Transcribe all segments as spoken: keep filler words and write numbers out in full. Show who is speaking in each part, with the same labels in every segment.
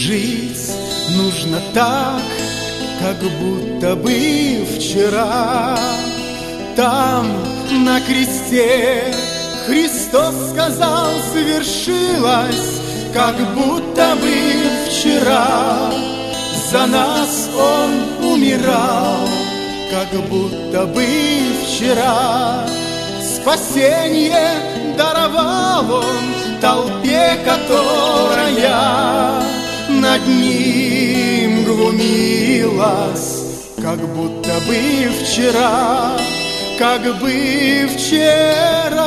Speaker 1: Жить нужно так, как будто бы вчера. Там, на кресте, Христос сказал, свершилось, как будто бы вчера. За нас Он умирал, как будто бы вчера. Спасение даровал Он толпе, которая над Ним глумилась, как будто бы вчера, как бы вчера.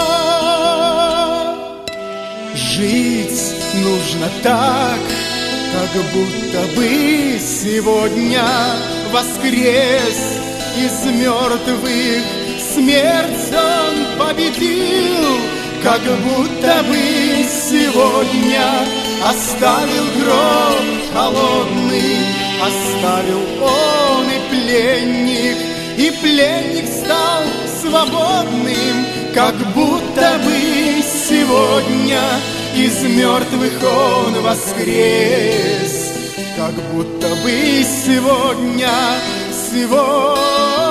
Speaker 1: Жить нужно так, как будто бы сегодня воскрес из мертвых, смерть Он победил, как будто бы сегодня оставил гроб холодный, оставил Он и пленник, и пленник стал свободным, как будто бы сегодня из мертвых Он воскрес, как будто бы сегодня, сегодня.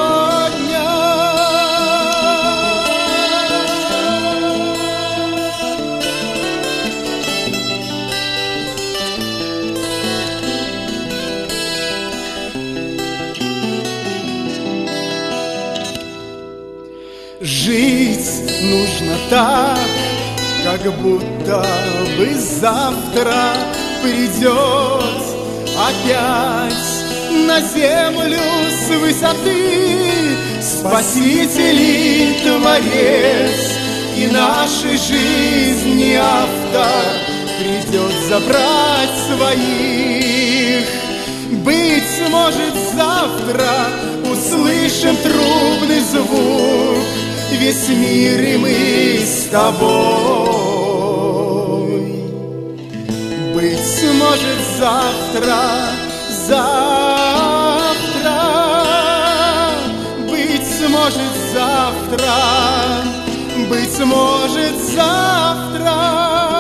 Speaker 1: Жить нужно так, как будто бы завтра придет опять на землю с высоты Спаситель и Творец, и нашей жизни автор придет забрать своих. Быть может, завтра услышим трубный звук, весь мир и мы с тобой. Быть может, завтра, завтра, быть может, завтра, быть может, завтра.